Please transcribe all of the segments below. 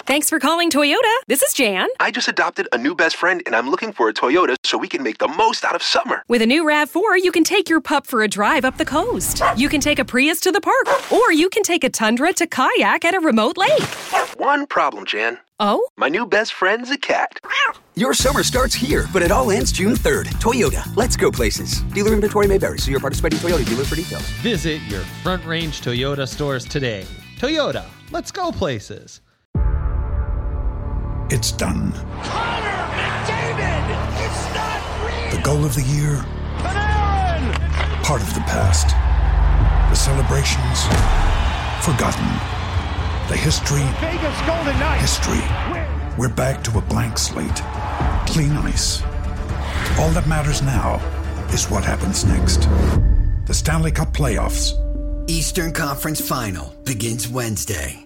Thanks for calling Toyota. This is Jan. I just adopted a new best friend, and I'm looking for a Toyota so we can make the most out of summer. With a new RAV4, you can take your pup for a drive up the coast. You can take a Prius to the park, or you can take a Tundra to kayak at a remote lake. One problem, Jan. Oh? My new best friend's a cat. Your summer starts here, but it all ends June 3rd. Toyota, let's go places. Dealer inventory may vary. See your participating Toyota dealer for details. Visit your Front Range Toyota stores today. Toyota, let's go places. It's done. Connor McDavid! It's not real! The goal of the year. Panarin! Part of the past. The celebrations. Forgotten. The history. Vegas Golden Knights! History. We're back to a blank slate. Clean ice. All that matters now is what happens next. The Stanley Cup playoffs. Eastern Conference Final begins Wednesday.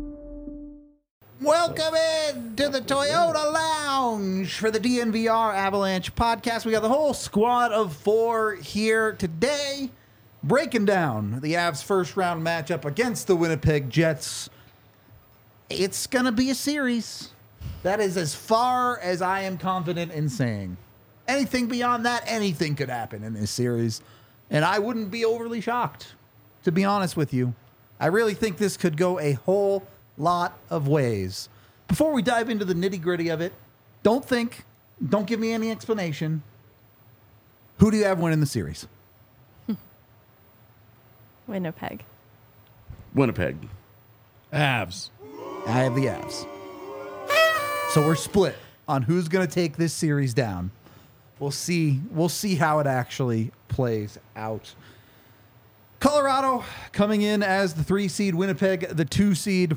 Welcome in to the Toyota Lounge for the DNVR Avalanche podcast. We got the whole squad of 4 here today, breaking down the Avs' first round matchup against the Winnipeg Jets. It's going to be a series. That is as far as I am confident in saying. Anything beyond that, anything could happen in this series. And I wouldn't be overly shocked, to be honest with you. I really think this could go a whole lot of ways. Before we dive into the nitty-gritty of it, don't give me any explanation. Who do you have winning the series? Winnipeg. Avs. I have the Avs. So we're split on who's going to take this series down. We'll see how it actually plays out. Colorado coming in as the 3 seed, Winnipeg the 2 seed.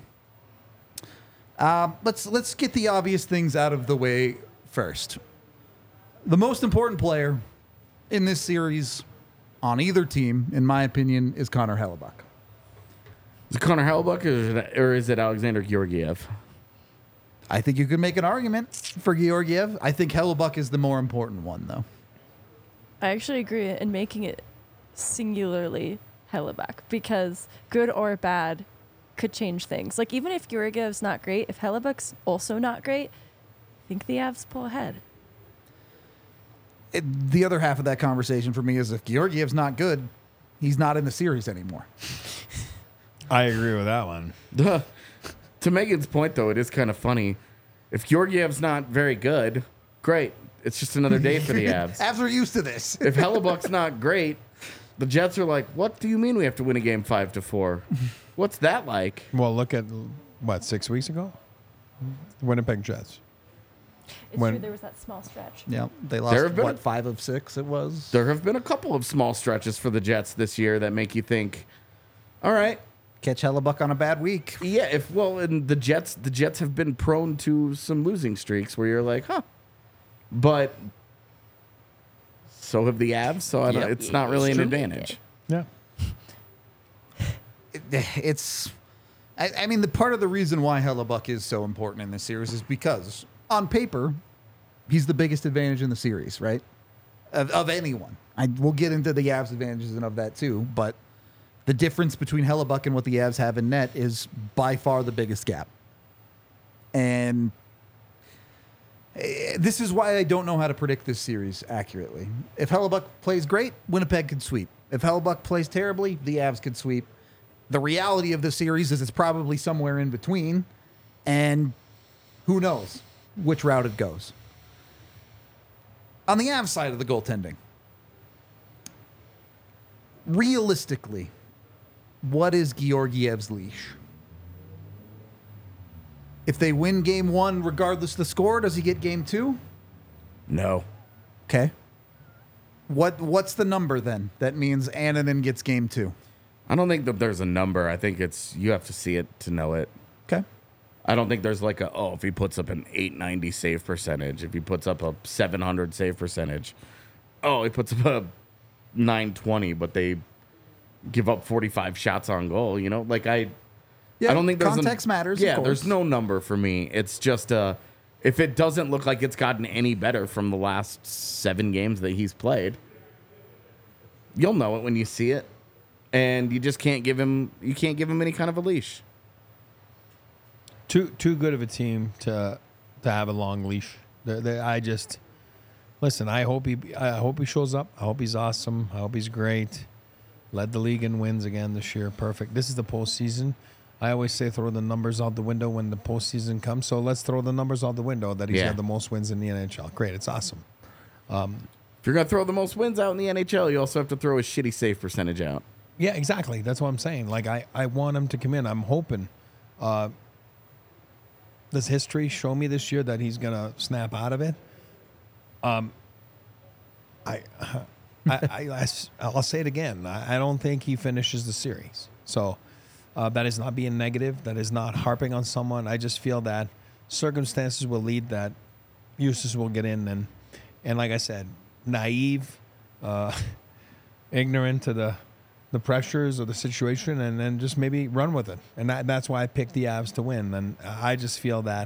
Let's get the obvious things out of the way first. The most important player in this series on either team, in my opinion, is Connor Hellebuyck. Is it Connor Hellebuyck or is it Alexander Georgiev? I think you could make an argument for Georgiev. I think Hellebuyck is the more important one, though. I actually agree in making it singularly Hellebuyck, because good or bad could change things. Like, even if Georgiev's not great, if Hellebuck's also not great, I think the Avs pull ahead. The other half of that conversation for me is if Georgiev's not good, he's not in the series anymore. I agree with that one. To Megan's point, though, it is kind of funny. If Georgiev's not very good, great. It's just another day for the Avs. Avs are used to this. If Hellebuck's not great, the Jets are like, what do you mean we have to win a game 5-4? What's that like? Well, look at, 6 weeks ago? Winnipeg Jets. It's true, there was that small stretch. Yeah, they lost, 5 of 6 it was? There have been a couple of small stretches for the Jets this year that make you think, all right. Catch Hellebuyck on a bad week. Yeah, and the Jets have been prone to some losing streaks where you're like, huh. But so have the Avs, so it's not really an advantage. Yeah. I mean, the part of the reason why Hellebuyck is so important in this series is because, on paper, he's the biggest advantage in the series, right? Of anyone. We'll get into the Avs' advantages and of that too, but the difference between Hellebuyck and what the Avs have in net is by far the biggest gap. And this is why I don't know how to predict this series accurately. If Hellebuyck plays great, Winnipeg could sweep. If Hellebuyck plays terribly, the Avs could sweep. The reality of the series is it's probably somewhere in between, and who knows which route it goes. On the Avs side of the goaltending, realistically, what is Georgiev's leash? If they win game 1, regardless of the score, does he get game 2? No. Okay. What's the number then? That means Annunen gets game 2. I don't think that there's a number. I think you have to see it to know it. Okay. I don't think there's like if he puts up an 890 save percentage, if he puts up a 700 save percentage, he puts up a 920, but they give up 45 shots on goal, I don't think there's context matters. Yeah, of course. There's no number for me. It's just if it doesn't look like it's gotten any better from the last 7 games that he's played, you'll know it when you see it, and you just can't give him any kind of a leash. Too good of a team to have a long leash. I just listen. I hope he shows up. I hope he's awesome. I hope he's great. Led the league in wins again this year. Perfect. This is the postseason. I always say throw the numbers out the window when the postseason comes. So let's throw the numbers out the window that he's had the most wins in the NHL. Great. It's awesome. If you're going to throw the most wins out in the NHL, you also have to throw a shitty save percentage out. Yeah, exactly. That's what I'm saying. Like, I want him to come in. I'm hoping. Does history show me this year that he's going to snap out of it? I'll say it again. I don't think he finishes the series. So that is not being negative. That is not harping on someone. I just feel that circumstances will lead that Justus will get in. And like I said, naive, ignorant to the pressures of the situation, and then just maybe run with it. And that's why I picked the Avs to win. And I just feel that,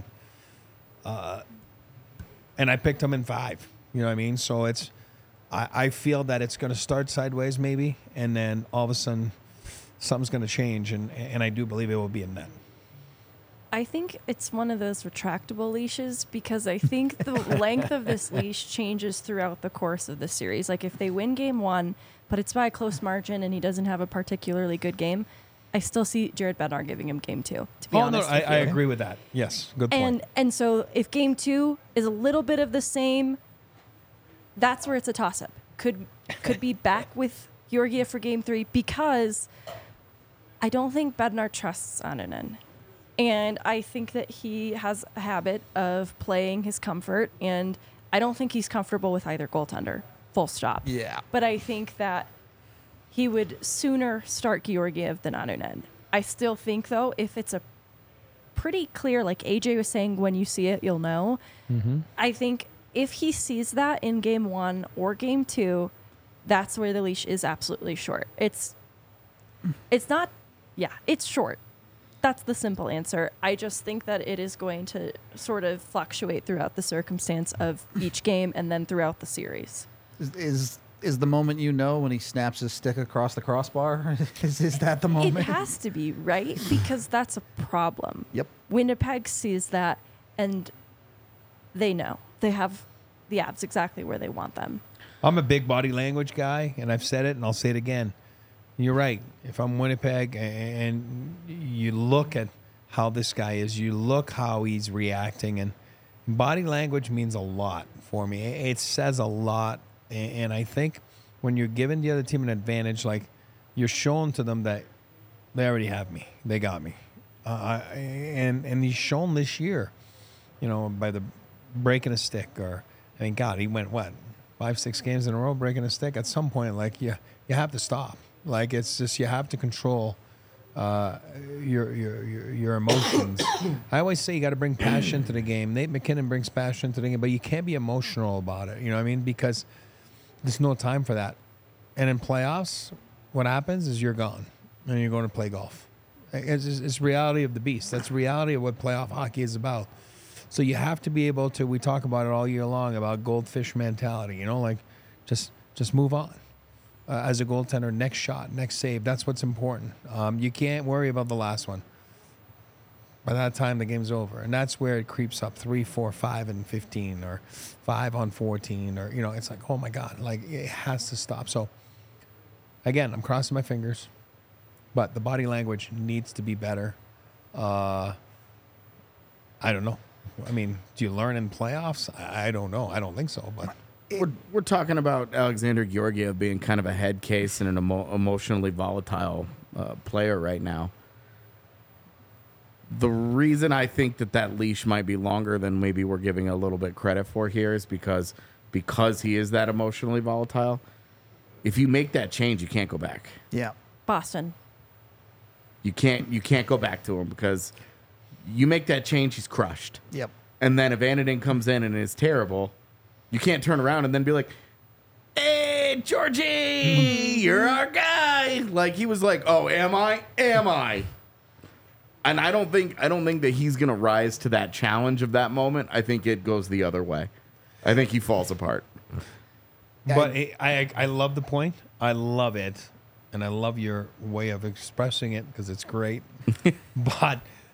and I picked them in 5. You know what I mean? So I feel that it's going to start sideways maybe, and then all of a sudden something's going to change, and I do believe it will be a net. I think it's one of those retractable leashes because I think the length of this leash changes throughout the course of the series. Like if they win game 1, but it's by a close margin and he doesn't have a particularly good game, I still see Jared Bednar giving him game 2, to be honest. I agree with that. Yes, good point. And so if game 2 is a little bit of the same, that's where it's a toss-up. Could be back with Georgiev for game 3 because I don't think Bednar trusts Annunen. And I think that he has a habit of playing his comfort, and I don't think he's comfortable with either goaltender, full stop. Yeah. But I think that he would sooner start Georgiev than Annunen. I still think, though, if it's a pretty clear, like AJ was saying, when you see it, you'll know. Mm-hmm. I think if he sees that in game 1 or game 2, that's where the leash is absolutely short. It's not, it's short. That's the simple answer. I just think that it is going to sort of fluctuate throughout the circumstance of each game and then throughout the series. Is the moment when he snaps his stick across the crossbar? is that the moment? It has to be, right? Because that's a problem. Yep. Winnipeg sees that, and they know. They have the Avs exactly where they want them. I'm a big body language guy, and I've said it, and I'll say it again. You're right. If I'm Winnipeg and you look at how this guy is, you look how he's reacting, and body language means a lot for me. It says a lot, and I think when you're giving the other team an advantage, like you're showing to them that they already have me. They got me. And he's shown this year, by the breaking a stick, or God, he went 5-6 games in a row breaking a stick. At some point, like you have to stop. Like it's just you have to control your emotions. I always say you got to bring passion to the game. Nate McKinnon brings passion to the game, but you can't be emotional about it. You know what I mean? Because there's no time for that. And in playoffs, what happens is you're gone and you're going to play golf. It's reality of the beast. That's reality of what playoff hockey is about. So you have to be able to. We talk about it all year long about goldfish mentality. Like just move on. As a goaltender, next shot, next save. That's what's important. You can't worry about the last one. By that time, the game's over. And that's where it creeps up 3, 4, 5, and 15, or 5 on 14, or, it's like, oh my God, like it has to stop. So, again, I'm crossing my fingers, but the body language needs to be better. I don't know. I mean, do you learn in playoffs? I don't know. I don't think so, but... We're talking about Alexander Georgiev being kind of a head case and an emotionally volatile player right now. The reason I think that leash might be longer than maybe we're giving a little bit credit for here is because he is that emotionally volatile. If you make that change, you can't go back. Yeah. Boston. You can't go back to him because you make that change, he's crushed. Yep. And then if Annunen comes in and is terrible, you can't turn around and then be like, "Hey, Georgie, you're our guy." Like he was like, "Oh, am I? Am I?" And I don't think that he's gonna rise to that challenge of that moment. I think it goes the other way. I think he falls apart. But I love the point. I love it, and I love your way of expressing it because it's great. But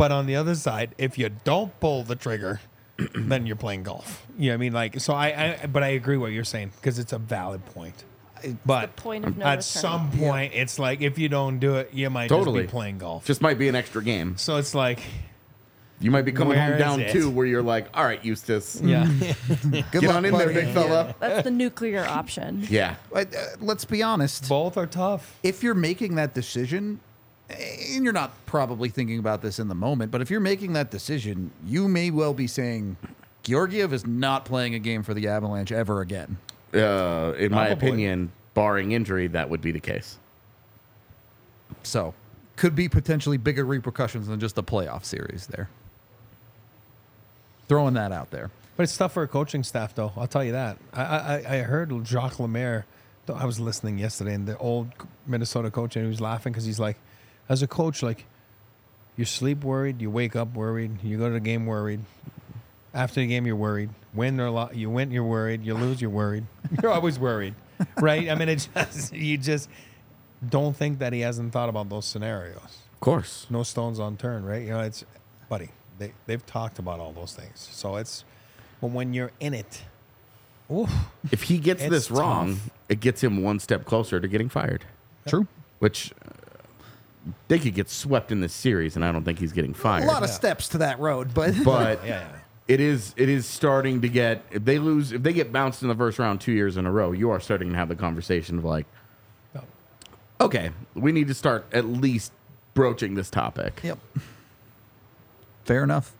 But on the other side, if you don't pull the trigger, then you're playing golf. You know what I mean? Like, so but I agree what you're saying because it's a valid point. But point of no at return. some point, it's like if you don't do it, you might just be playing golf. Just might be an extra game. So it's like you might be coming home where down is it? 2 where you're like, all right, Eustace. Yeah. Get on in there, big fella. That's the nuclear option. Yeah. Let's be honest. Both are tough. If you're making that decision, and you're not probably thinking about this in the moment, but if you're making that decision, you may well be saying Georgiev is not playing a game for the Avalanche ever again. In my Probably. opinion, barring injury, that would be the case. So, could be potentially bigger repercussions than just a playoff series there. Throwing that out there. But it's tough for a coaching staff, though. I'll tell you that. I heard Jacques Lemaire. I was listening yesterday, and the old Minnesota coach, and he was laughing because he's like, as a coach, like, you sleep worried, you wake up worried, you go to the game worried. After the game, you're worried. Win or lose, you win, you're worried. You lose, you're worried. You're always worried, right? I mean, you just don't think that he hasn't thought about those scenarios. Of course. No stones unturned, right? You know, it's, buddy, they've talked about all those things. So it's, but when you're in it, oof, if he gets it's this wrong, tough. it gets him one step closer to getting fired. True. Which they could get swept in this series, and I don't think he's getting fired. A lot of steps to that road, but But yeah. it is starting to get, if they get bounced in the first round 2 years in a row, you are starting to have the conversation of like, okay, we need to start at least broaching this topic. Yep. Fair enough.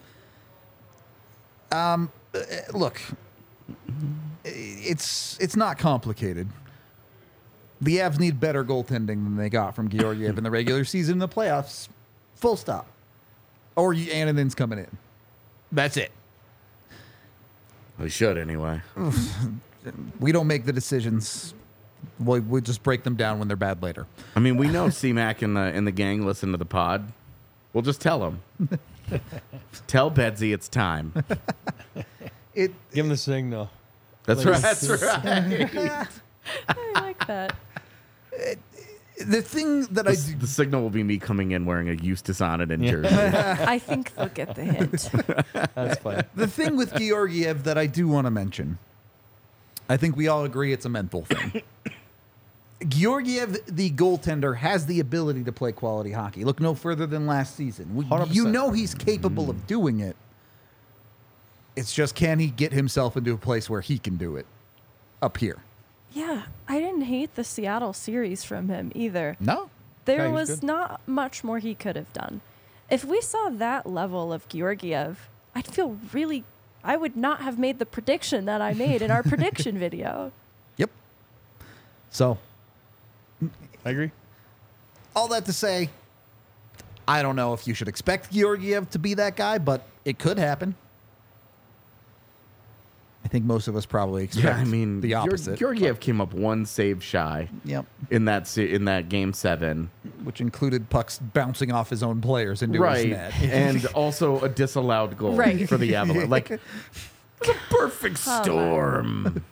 Look, it's not complicated. The Avs need better goaltending than they got from Georgiev in the regular season. In the playoffs, full stop. Or Anandin's coming in. That's it. We should anyway. We don't make the decisions. We just break them down when they're bad later. I mean, we know C-Mac and the gang listen to the pod. We'll just tell them. Tell Bedsy it's time. Give him the signal. That's right. That's right. I like that. The thing that The signal will be me coming in wearing a Eustace on it in jersey. I think they'll get the hint. That's fine. The thing with Georgiev that I do want to mention, I think we all agree it's a mental thing. Georgiev, the goaltender, has the ability to play quality hockey. Look no further than last season. 100%. You know he's capable of doing it. It's just, can he get himself into a place where he can do it up here? Yeah, I didn't hate the Seattle series from him either. No. There Yeah, he was was good. not much more he could have done. If we saw that level of Georgiev, I'd feel really... I would not have made the prediction that I made in our prediction video. Yep. So, I agree. all that to say, I don't know if you should expect Georgiev to be that guy, but it could happen. I think most of us probably expect Yeah, I mean, the opposite. Georgiev came up one save shy. Yep. In that game 7, Which included pucks bouncing off his own players into his right, net. and also a disallowed goal Right. for the Avalanche. Like, it was a perfect Come storm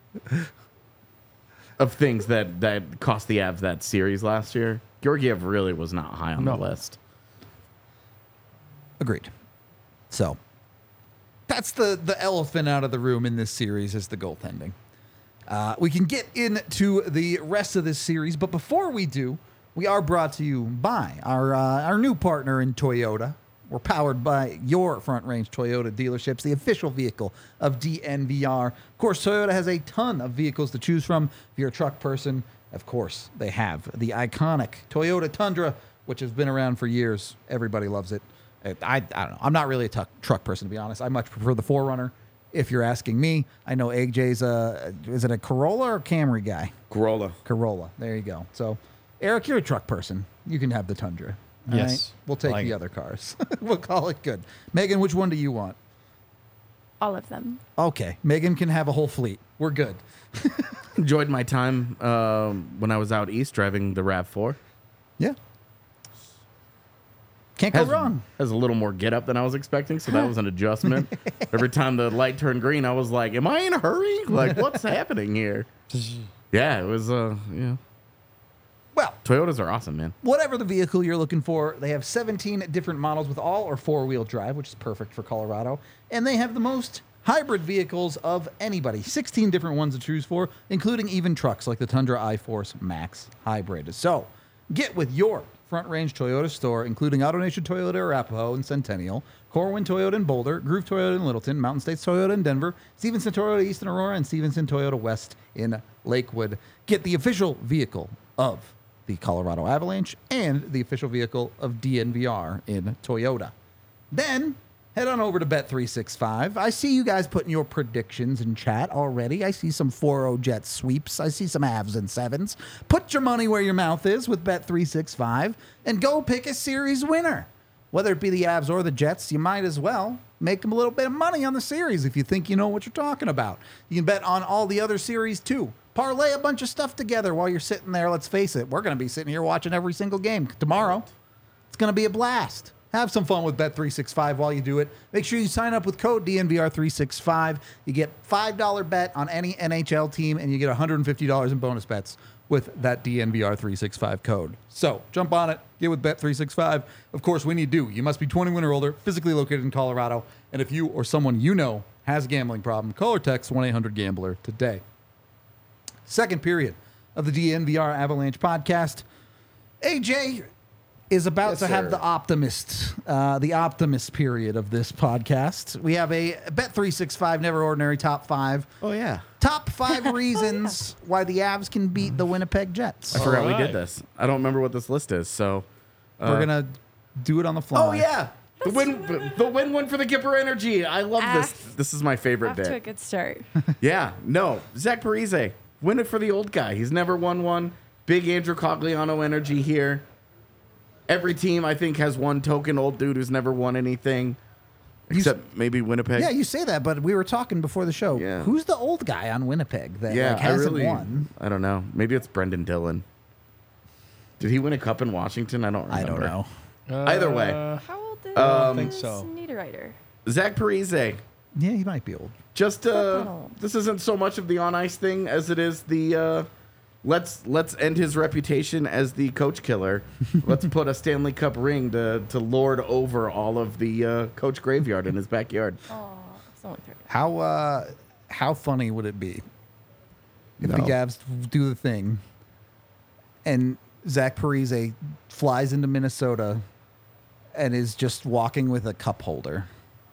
of things that cost the Avs that series last year. Georgiev really was not high on the list. Agreed. So, that's the elephant out of the room in this series is the goaltending. We can get into the rest of this series, but before we do, we are brought to you by our new partner in Toyota. We're powered by your Front Range Toyota dealerships, the official vehicle of DNVR. Of course, Toyota has a ton of vehicles to choose from. If you're a truck person, of course, they have the iconic Toyota Tundra, which has been around for years. Everybody loves it. I don't know. I'm not really a truck person, to be honest. I much prefer the 4Runner, if you're asking me. I know AJ's is it a Corolla or Camry guy? Corolla. Corolla. There you go. So, Eric, you're a truck person. You can have the Tundra. All Yes. right? We'll take Like the it. other cars. We'll call it good. Megan, which one do you want? All of them. Okay. Megan can have a whole fleet. We're good. Enjoyed my time when I was out east driving the RAV4. Yeah. Can't go wrong. Has a little more get up than I was expecting, so that was an adjustment. Every time the light turned green, I was like, "Am I in a hurry? Like, what's happening here?" Yeah, it was. Yeah, Well, Toyotas are awesome, man. whatever the vehicle you're looking for, they have 17 different models with all or four-wheel drive, which is perfect for Colorado. And they have the most hybrid vehicles of anybody. 16 different ones to choose for, including even trucks like the Tundra iForce Max Hybrid. So get with your Front Range Toyota store, including AutoNation Toyota Arapahoe and Centennial, Corwin Toyota in Boulder, Groove Toyota in Littleton, Mountain States Toyota in Denver, Stevenson Toyota East in Aurora, and Stevenson Toyota West in Lakewood. Get the official vehicle of the Colorado Avalanche and the official vehicle of DNVR in Toyota. Then head on over to Bet365. I see you guys putting your predictions in chat already. I see some 4-0 Jet sweeps. I see some Avs and 7s. Put your money where your mouth is with Bet365 and go pick a series winner. Whether it be the Avs or the Jets, you might as well make them a little bit of money on the series if you think you know what you're talking about. You can bet on all the other series too. Parlay a bunch of stuff together while you're sitting there. Let's face it, we're going to be sitting here watching every single game tomorrow. It's going to be a blast. Have some fun with Bet365 while you do it. Make sure you sign up with code DNVR365. You get $5 bet on any NHL team, and you get $150 in bonus bets with that DNVR365 code. So jump on it. Get with Bet365. Of course, when you do, you must be 21 or older, physically located in Colorado. And if you or someone you know has a gambling problem, call or text 1-800-GAMBLER today. Second period of the DNVR Avalanche podcast. AJ is about to have the optimist period of this podcast. We have a Bet365 Never Ordinary Top 5. Oh, yeah. Top 5 reasons why the Avs can beat the Winnipeg Jets. I forgot we did this. I don't remember what this list is, so... we're going to do it on the fly. Oh, yeah. The win one for the Gipper Energy. I love this. This is my favorite Off bit. to a good start. Yeah, no. Zach Parise, win it for the old guy. He's never won one. Big Andrew Cogliano energy here. Every team, I think, has one token old dude who's never won anything, except maybe Winnipeg. Yeah, you say that, but we were talking before the show. Yeah. Who's the old guy on Winnipeg that Yeah, hasn't won? I don't know. Maybe it's Brendan Dillon. Did he win a cup in Washington? I don't remember. I don't know. Either way. How old is I think so. Niederreiter? Zach Parise. Yeah, he might be old. Just that old. this isn't so much of the on ice thing as it is the let's end his reputation as the coach killer. Let's put a Stanley Cup ring to lord over all of the coach graveyard in his backyard. Oh, it's only 30. How funny would it be if No. the Avs do the thing and Zach Parise flies into Minnesota and is just walking with a cup holder?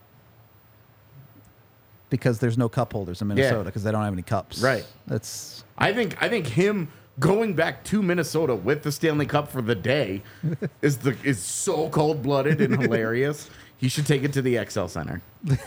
Because there's no cup holders in Minnesota because they don't have any cups. Right. That's. I think him going back to Minnesota with the Stanley Cup for the day is so cold blooded and hilarious. He should take it to the XL Center.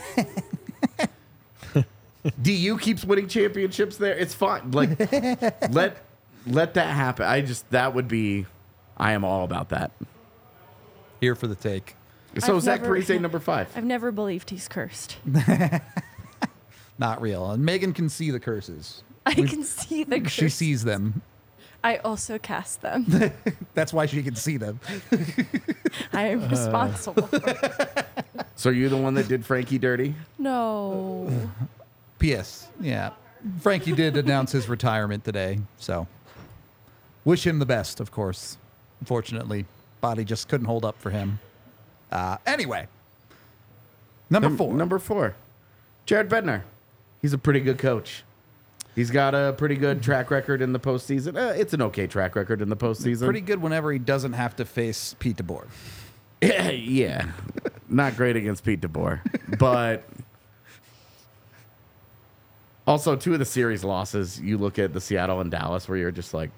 DU keeps winning championships there. It's fine. Like let that happen. I am all about that. Here for the take. So I've Zach never- Parise, number 5. I've never believed he's cursed. Not real. And Megan can see the curses. I can see the curse. She sees them. I also cast them. That's why she can see them. I am responsible. So you're the one that did Frankie dirty? No. P.S. Yeah. Frankie did announce his retirement today, so wish him the best, of course. Unfortunately, body just couldn't hold up for him. Anyway, number 4. Number 4, Jared Bednar. He's a pretty good coach. He's got a pretty good track record in the postseason. It's an okay track record in the postseason. Pretty good whenever he doesn't have to face Pete DeBoer. Yeah. Not great against Pete DeBoer. But also 2 of the series losses, you look at the Seattle and Dallas where you're just like,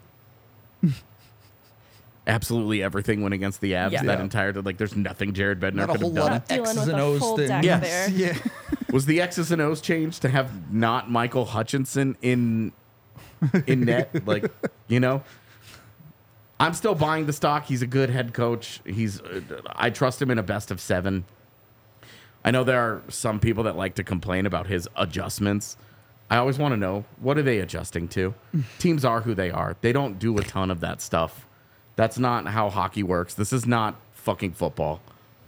absolutely everything went against the Avs that entire time. Like, there's nothing Jared Bednar Not a could whole have done. lot of Dealing X's with and a O's full thing. deck Yes. there. Yeah. Was the X's and O's changed to have not Michael Hutchinson in net? Like, you know? I'm still buying the stock. He's a good head coach. I trust him in a best of 7. I know there are some people that like to complain about his adjustments. I always want to know, what are they adjusting to? Teams are who they are. They don't do a ton of that stuff. That's not how hockey works. This is not fucking football.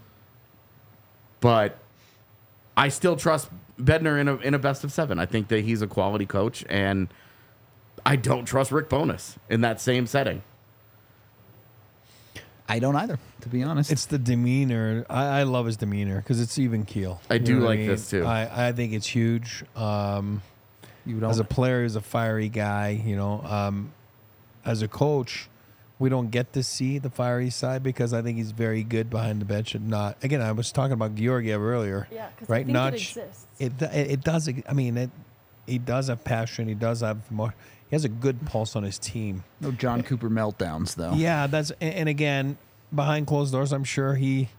But I still trust Bednar in a best of 7. I think that he's a quality coach, and I don't trust Rick Bowness in that same setting. I don't either, to be honest. It's the demeanor. I love his demeanor because it's even keel. I do like this too. I think it's huge. As a player, he's a fiery guy. As a coach, we don't get to see the fiery side because I think he's very good behind the bench and not. Again, I was talking about Georgiev earlier. Yeah, because right? I think it exists. It does. I mean, he does have passion. He does have more. He has a good pulse on his team. No John Cooper meltdowns, though. Yeah, and again, behind closed doors, I'm sure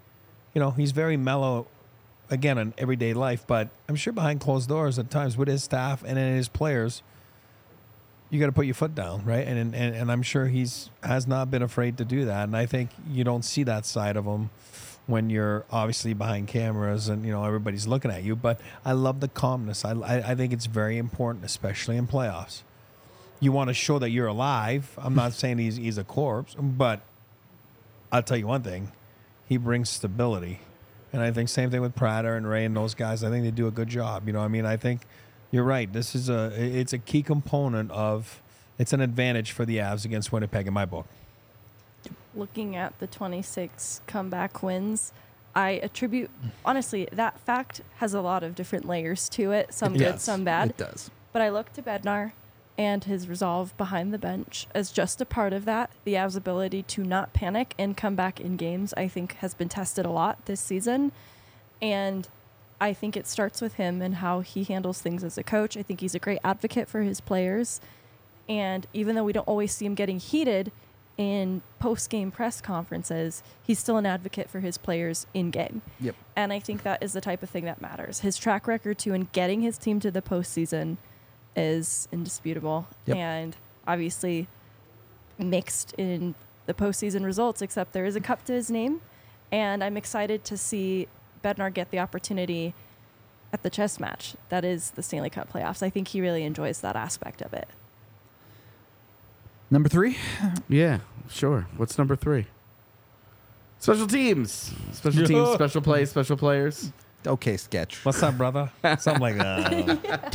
he's very mellow, again, in everyday life. But I'm sure behind closed doors at times with his staff and his players, you got to put your foot down, right? And I'm sure has not been afraid to do that. And I think you don't see that side of him when you're obviously behind cameras and everybody's looking at you. But I love the calmness. I think it's very important, especially in playoffs. You want to show that you're alive. I'm not saying he's a corpse, but I'll tell you one thing. He brings stability. And I think same thing with Prater and Ray and those guys. I think they do a good job. I think you're right. It's a key component it's an advantage for the Avs against Winnipeg in my book. Looking at the 26 comeback wins, I attribute, honestly, that fact has a lot of different layers to it. Some good, some bad. It does. But I look to Bednar and his resolve behind the bench as just a part of that. The Avs' ability to not panic and come back in games, I think, has been tested a lot this season. And I think it starts with him and how he handles things as a coach. I think he's a great advocate for his players. And even though we don't always see him getting heated in post-game press conferences, he's still an advocate for his players in-game. Yep. And I think that is the type of thing that matters. His track record, too, in getting his team to the postseason is indisputable. Yep. And obviously mixed in the postseason results, except there is a cup to his name. And I'm excited to see Bednar get the opportunity at the chess match. That is the Stanley Cup playoffs. I think he really enjoys that aspect of it. Number 3? Yeah, sure. What's number 3? Special teams. Special teams, special plays, special players. Okay, sketch. What's up, brother? Something like that.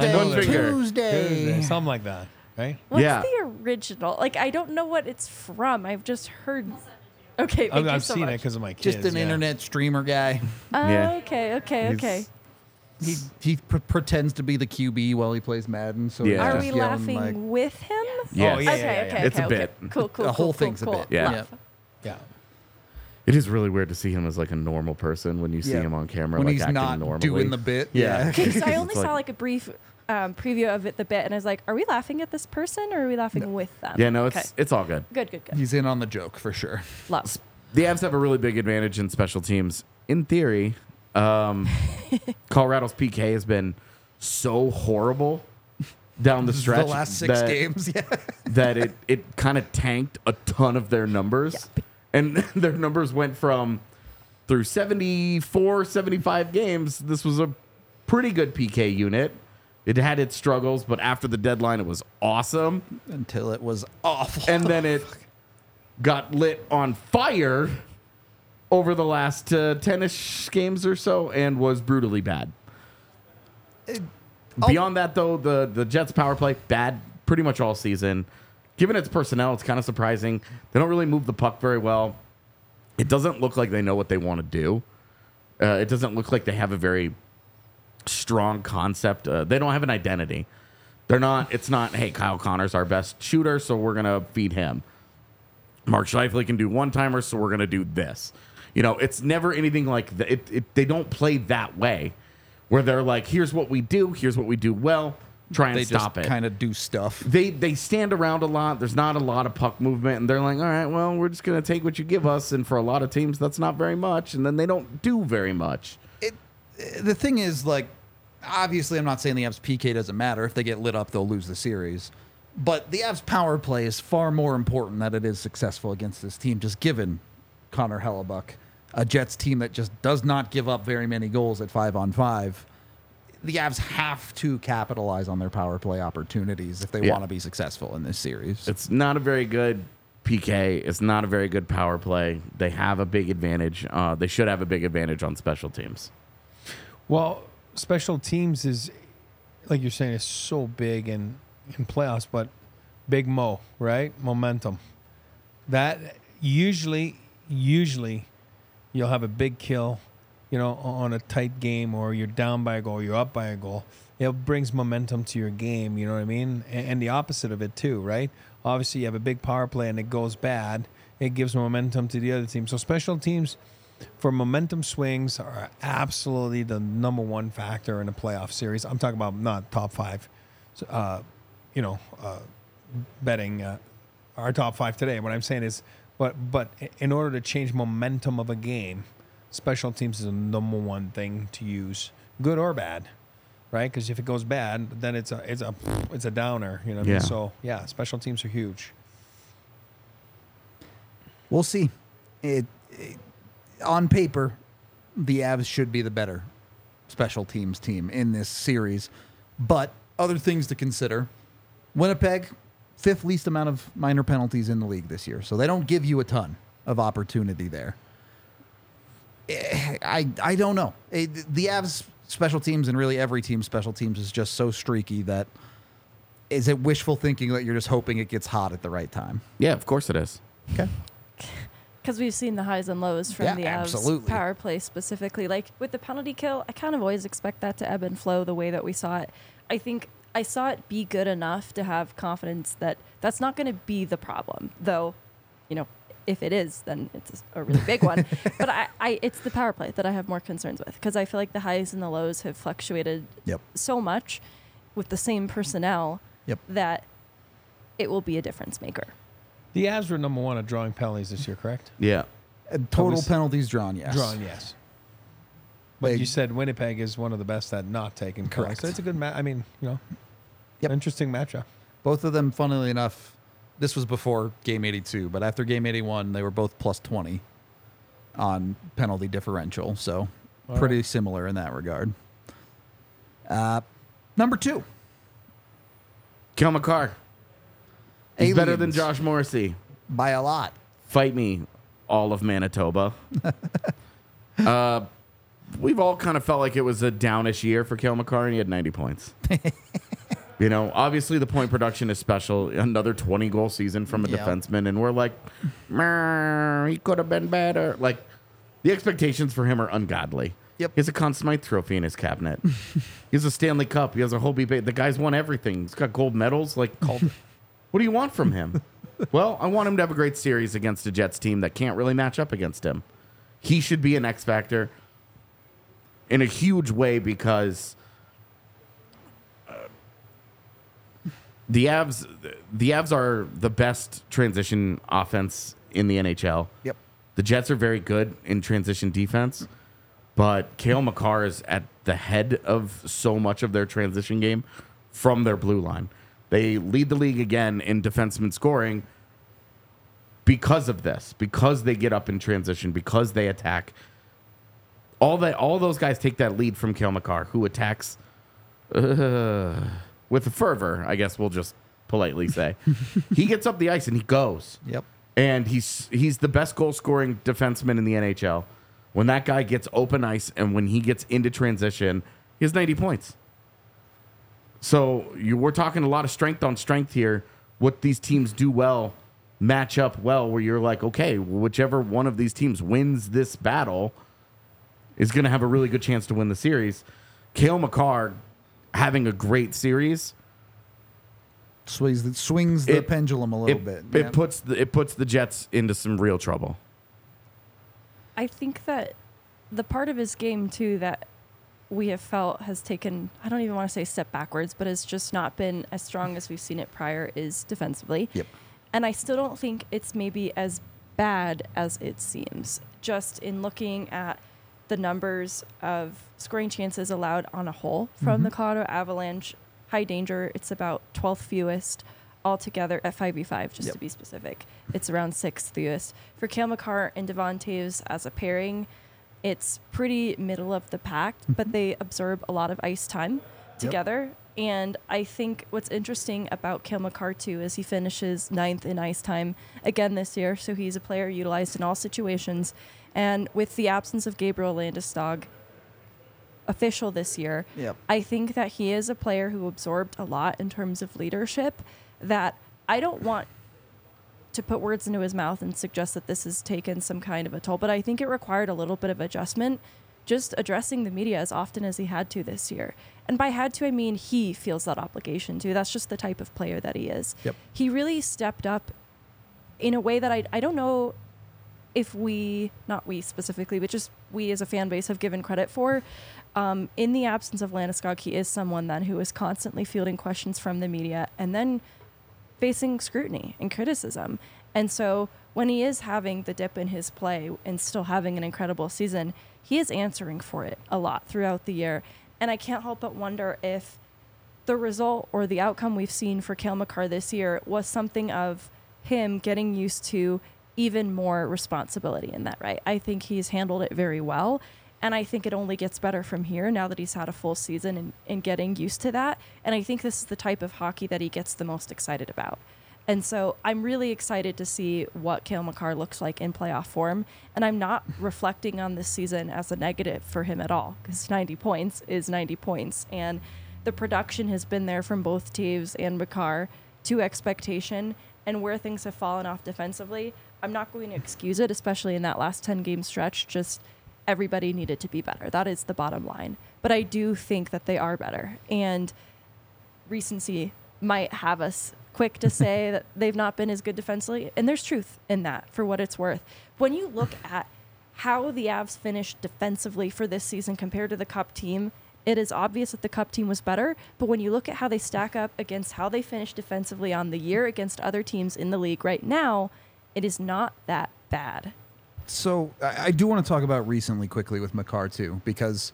Tuesday. Something like that, right? What's Yeah. the original? I don't know what it's from. I've just heard. Okay, thank you I've so seen much. it because of my kids. Just an internet streamer guy. Yeah. Okay. He pretends to be the QB while he plays Madden. So Yeah. Are he's we just yelling, laughing like, with him? Yes. Oh, yeah. Okay. It's a bit. Cool. The whole thing's a bit. Yeah. Laugh. Yeah. It is really weird to see him as like a normal person when you see him on camera, when like he's acting not normally. doing the bit. Yeah. Okay, so I only It's like- saw a brief preview of the bit, and I was like, "Are we laughing at this person, or are we laughing with them?" Yeah, no, Okay. it's all good. Good. He's in on the joke for sure. Love. The Avs have a really big advantage in special teams. In theory, Colorado's PK has been so horrible down the stretch. The last 6 games, yeah. that it kind of tanked a ton of their numbers. And their numbers went from through 74, 75 games. This was a pretty good PK unit. It had its struggles, but after the deadline, it was awesome. Until it was awful. And then it got lit on fire over the last 10-ish games or so and was brutally bad. Beyond that, though, the Jets' power play, bad pretty much all season. Given its personnel, it's kind of surprising. They don't really move the puck very well. It doesn't look like they know what they want to do. It doesn't look like they have a very strong concept. They don't have an identity. It's not, hey, Kyle Connor's our best shooter, so we're going to feed him. Mark Scheifele can do one-timers, so we're going to do this. It's never anything like that. They don't play that way, where they're like, here's what we do well. Try and stop it. They just kind of do stuff. They stand around a lot. There's not a lot of puck movement, and they're like, all right, well, we're just going to take what you give us. And for a lot of teams, that's not very much. And then they don't do very much. The thing is, obviously, I'm not saying the Avs PK doesn't matter. If they get lit up, they'll lose the series. But the Avs power play is far more important that it is successful against this team, just given Connor Hellebuck, a Jets team that just does not give up very many goals at 5-on-5. The Avs have to capitalize on their power play opportunities if they want to be successful in this series. It's not a very good PK. It's not a very good power play. They have a big advantage. They should have a big advantage on special teams. Well, special teams is, like you're saying, is so big in playoffs, but Big Mo, right? Momentum. That usually usually you'll have a big kill, on a tight game, or you're down by a goal, you're up by a goal. It brings momentum to your game, you know what I mean? And the opposite of it too, right? Obviously, you have a big power play and it goes bad. It gives momentum to the other team. So special teams for momentum swings are absolutely the number one factor in a playoff series. I'm talking about not top five, betting our top five today. What I'm saying is, but in order to change momentum of a game, special teams is the number one thing to use, good or bad, right? Because if it goes bad, then it's a downer, you know what I mean? So yeah, special teams are huge. We'll see. On paper, the Avs should be the better special teams team in this series, but other things to consider. Winnipeg, 5th least amount of minor penalties in the league this year, so they don't give you a ton of opportunity there. I don't know. The Avs special teams and really every team's special teams is just so streaky that is it wishful thinking that you're just hoping it gets hot at the right time? Yeah, of course it is. Okay. Because we've seen the highs and lows from the Avs power play specifically. Like with the penalty kill, I kind of always expect that to ebb and flow the way that we saw it. I think I saw it be good enough to have confidence that that's not going to be the problem, though, if it is, then it's a really big one. But it's the power play that I have more concerns with, because I feel like the highs and the lows have fluctuated so much with the same personnel that it will be a difference maker. The Avs were number one at drawing penalties this year, correct? Yeah. Total penalties drawn, yes. Drawn, yes. But you said Winnipeg is one of the best at not taking penalties. Correct. So it's a good match. I mean, interesting matchup. Both of them, funnily enough, this was before Game 82, but after Game 81, they were both plus 20 on penalty differential. So pretty similar in that regard. Number 2. Cale Makar. He's Aliens. better than Josh Morrissey. By a lot. Fight me, all of Manitoba. We've all kind of felt like it was a downish year for Cale Makar, and he had 90 points. Obviously the point production is special. Another 20-goal season from a defenseman, and we're like, he could have been better. Like, the expectations for him are ungodly. Yep. He has a Conn Smythe trophy in his cabinet. He has a Stanley Cup. He has a Hobie Bay. The guy's won everything. He's got gold medals. Like, what do you want from him? Well, I want him to have a great series against a Jets team that can't really match up against him. He should be an X factor in a huge way, because the Avs are the best transition offense in the NHL. Yep. The Jets are very good in transition defense, but Cale Makar is at the head of so much of their transition game from their blue line. They lead the league again in defenseman scoring because of this, because they get up in transition, because they attack. All those guys take that lead from Cale Makar, who attacks with fervor, I guess we'll just politely say. He gets up the ice and he goes. Yep. And he's the best goal-scoring defenseman in the NHL. When that guy gets open ice and when he gets into transition, he has 90 points. So we're talking a lot of strength on strength here. What these teams do well match up well, where you're like, okay, whichever one of these teams wins this battle is going to have a really good chance to win the series. Cale Makar having a great series swings the pendulum a little bit. It puts the Jets into some real trouble. I think that the part of his game too that we have felt has taken, I don't even want to say step backwards, but has just not been as strong as we've seen it prior, is defensively. Yep. And I still don't think it's maybe as bad as it seems. Just in looking at the numbers of scoring chances allowed on a whole from the Colorado Avalanche, high danger, it's about 12th fewest altogether at 5v5, just to be specific. It's around 6th fewest. For Cale Makar and Devon Toews as a pairing, it's pretty middle of the pack, but they absorb a lot of ice time together. And I think what's interesting about Cale Makar too is he finishes 9th in ice time again this year, so he's a player utilized in all situations. And with the absence of Gabriel Landeskog official this year, I think that he is a player who absorbed a lot in terms of leadership that I don't want to put words into his mouth and suggest that this has taken some kind of a toll, but I think it required a little bit of adjustment, just addressing the media as often as he had to this year. And by had to, I mean he feels that obligation too. That's just the type of player that he is. Yep. He really stepped up in a way that I don't know if not we specifically, but just we as a fan base have given credit for. In the absence of Landeskog, he is someone then who is constantly fielding questions from the media and then facing scrutiny and criticism. And so when he is having the dip in his play and still having an incredible season, he is answering for it a lot throughout the year. And I can't help but wonder if the result or the outcome we've seen for Cale Makar this year was something of him getting used to even more responsibility in that, right? I think he's handled it very well. And I think it only gets better from here now that he's had a full season and getting used to that. And I think this is the type of hockey that he gets the most excited about. And so I'm really excited to see what Cale Makar looks like in playoff form. And I'm not reflecting on this season as a negative for him at all, because 90 points is 90 points. And the production has been there from both Taves and Makar to expectation. And where things have fallen off defensively, I'm not going to excuse it, especially in that last 10-game stretch. Just everybody needed to be better. That is the bottom line. But I do think that they are better. And recency might have us quick to say that they've not been as good defensively. And there's truth in that, for what it's worth. When you look at how the Avs finished defensively for this season compared to the Cup team, it is obvious that the Cup team was better. But when you look at how they stack up against how they finished defensively on the year against other teams in the league right now, it is not that bad. So I do want to talk about recently quickly with Makar too, because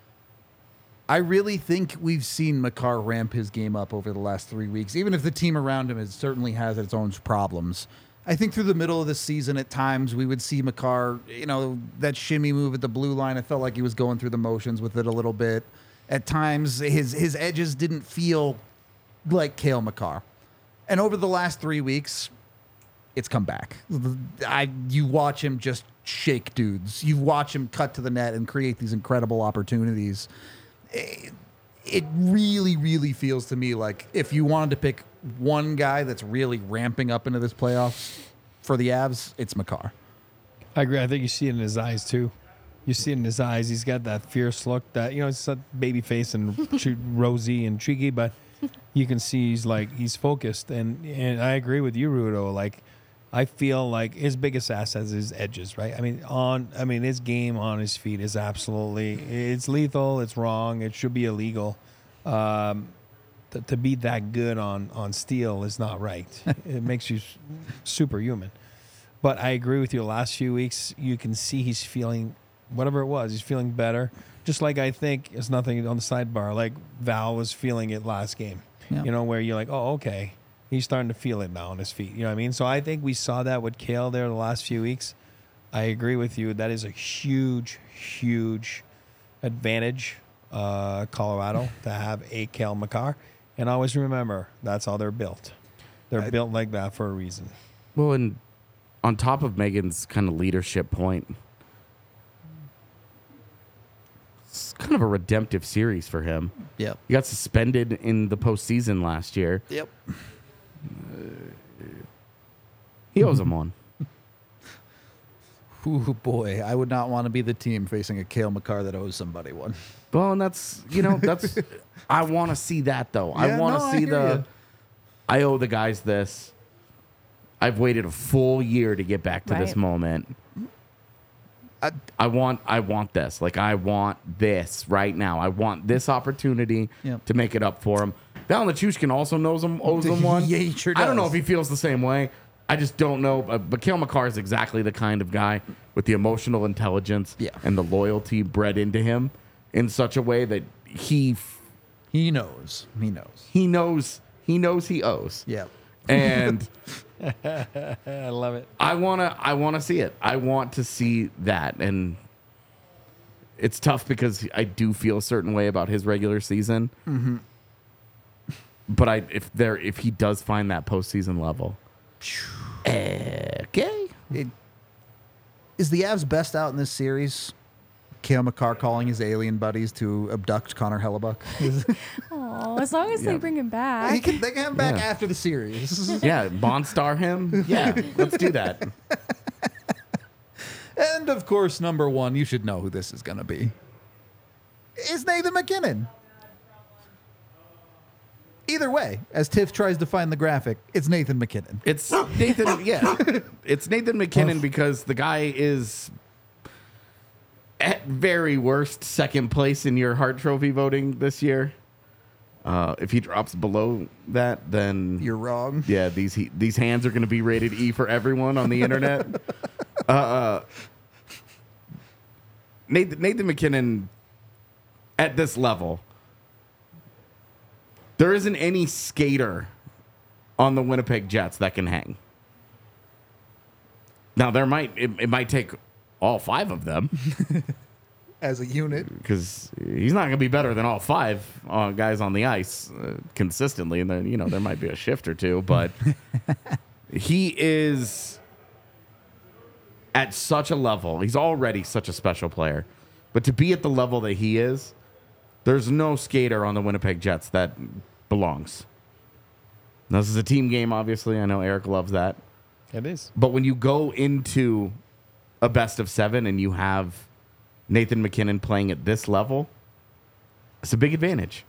I really think we've seen Makar ramp his game up over the last 3 weeks, even if the team around him certainly has its own problems. I think through the middle of the season at times we would see Makar, that shimmy move at the blue line. I felt like he was going through the motions with it a little bit. At times his edges didn't feel like Cale Makar. And over the last 3 weeks, it's come back. You watch him just shake dudes. You watch him cut to the net and create these incredible opportunities. It really, really feels to me like if you wanted to pick one guy that's really ramping up into this playoffs for the Avs, it's Makar. I agree. I think you see it in his eyes too. You see it in his eyes. He's got that fierce look that, it's a baby face and rosy and cheeky, but you can see he's focused. And I agree with you, Rudo. I feel like his biggest asset is his edges, right? His game on his feet is it's lethal, it's wrong, it should be illegal. To be that good on steel is not right. It makes you superhuman. But I agree with you. The last few weeks, you can see he's feeling whatever it was. He's feeling better. Just like I think it's nothing on the sidebar. Like Val was feeling it last game. Yeah. Where you're like, oh, okay. He's starting to feel it now on his feet. You know what I mean? So I think we saw that with Cale there the last few weeks. I agree with you. That is a huge, huge advantage, Colorado, to have a Cale Makar. And always remember, that's how they're built. They're built like that for a reason. Well, and on top of Megan's kind of leadership point, it's kind of a redemptive series for him. Yep. He got suspended in the postseason last year. Yep. He owes him one. Ooh, boy. I would not want to be the team facing a Cale Makar that owes somebody one. Well, and that's I want to see that, though. Yeah, I want to see I owe the guys this. I've waited a full year to get back to this moment. I want this. I want this right now. I want this opportunity to make it up for him. Val Nichushkin also owes him one. Yeah, he sure does. I don't know if he feels the same way. I just don't know. But Cale Makar is exactly the kind of guy with the emotional intelligence and the loyalty bred into him in such a way that he knows. He knows he owes. Yeah. And I love it. I wanna see it. I want to see that. And it's tough because I do feel a certain way about his regular season. Mm-hmm. But if he does find that postseason level, okay. Is the Avs best out in this series? Cale Makar calling his alien buddies to abduct Connor Hellebuck. Oh, as long as they bring him back. They can have him back after the series. Yeah, Bond star him. Yeah, let's do that. And of course, number one, you should know who this is going to be. Is Nathan MacKinnon. Either way, as Tiff tries to find the graphic, it's Nathan MacKinnon. It's Nathan, yeah. It's Nathan MacKinnon because the guy is at very worst second place in your Hart Trophy voting this year. If he drops below that, then you're wrong. Yeah, these hands are going to be rated E for everyone on the internet. Nathan MacKinnon at this level, there isn't any skater on the Winnipeg Jets that can hang. Now it might take all five of them as a unit, because he's not going to be better than all five guys on the ice consistently, and then there might be a shift or two, but he is at such a level. He's already such a special player, but to be at the level that he is, there's no skater on the Winnipeg Jets that belongs. Now, this is a team game, obviously. I know Eric loves that. It is. But when you go into a best of 7 and you have Nathan MacKinnon playing at this level, it's a big advantage.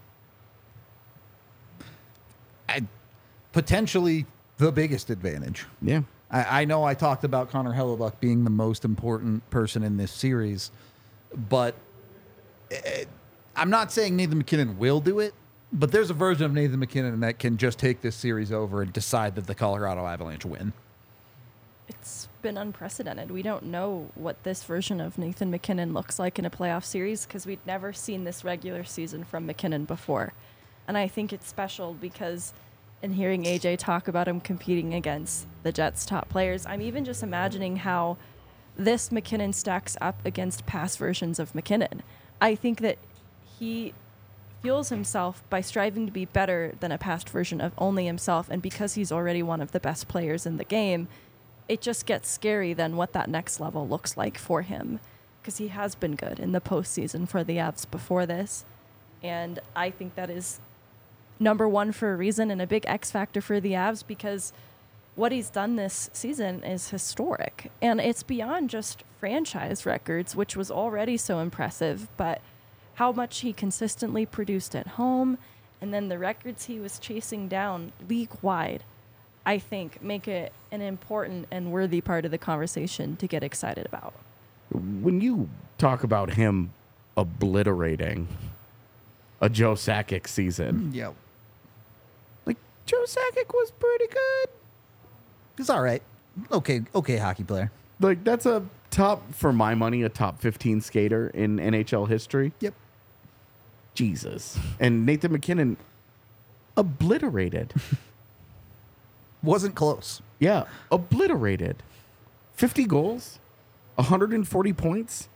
Potentially the biggest advantage. Yeah. I know I talked about Connor Hellebuck being the most important person in this series, but I'm not saying Nathan MacKinnon will do it, but there's a version of Nathan MacKinnon that can just take this series over and decide that the Colorado Avalanche win. It's been unprecedented. We don't know what this version of Nathan MacKinnon looks like in a playoff series because we'd never seen this regular season from MacKinnon before. And I think it's special because in hearing AJ talk about him competing against the Jets' top players, I'm even just imagining how this MacKinnon stacks up against past versions of MacKinnon. I think that he fuels himself by striving to be better than a past version of only himself, and because he's already one of the best players in the game, it just gets scary then what that next level looks like for him, because he has been good in the postseason for the Avs before this, and I think that is number one for a reason and a big X factor for the Avs, because what he's done this season is historic, and it's beyond just franchise records, which was already so impressive, but how much he consistently produced at home, and then the records he was chasing down league-wide, I think, make it an important and worthy part of the conversation to get excited about. When you talk about him obliterating a Joe Sakic season, Yep. like Joe Sakic was pretty good. He's all right. Okay hockey player. Like that's a top, for my money, a top 15 skater in NHL history. Yep. Jesus. And Nathan MacKinnon obliterated. Wasn't close. Yeah, obliterated. 50 goals, 140 points.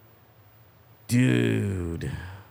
Dude.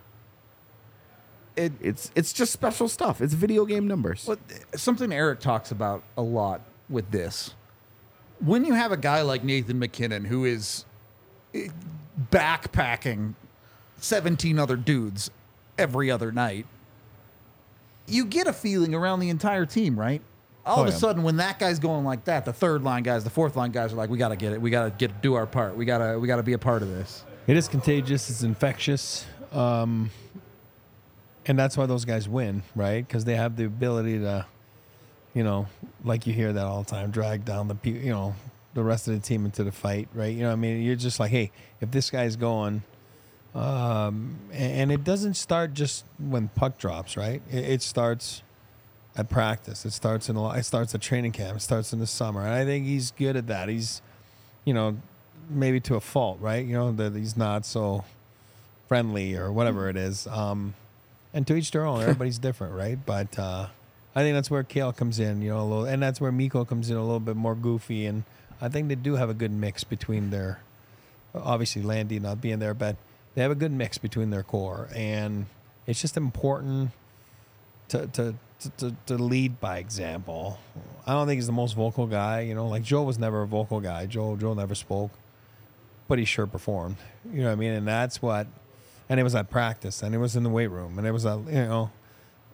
It's just special stuff. It's video game numbers. Well, something Eric talks about a lot with this. When you have a guy like Nathan MacKinnon who is backpacking 17 other dudes every other night, you get a feeling around the entire team, right? All of a sudden, when that guy's going like that, the third line guys, the fourth line guys are like, we got to get it. We got to do our part. We got to be a part of this. It is contagious. It's infectious. And that's why those guys win, right? Because they have the ability to, like you hear that all the time, drag down the rest of the team into the fight, right? You're just like, hey, if this guy's going, and it doesn't start just when puck drops, right? It starts at practice. It starts at training camp. It starts in the summer, and I think he's good at that. He's, maybe to a fault, right? That he's not so friendly or whatever it is. And to each their own. Everybody's different, right? But I think that's where Kale comes in, a little, and that's where Mikko comes in a little bit more goofy. And I think they do have a good mix between their, obviously Landy not being there, but they have a good mix between their core. And it's just important to lead by example. I don't think he's the most vocal guy. Like Joe was never a vocal guy. Joe never spoke, but he sure performed. You know what I mean? And that's what. And it was at practice, and it was in the weight room, and it was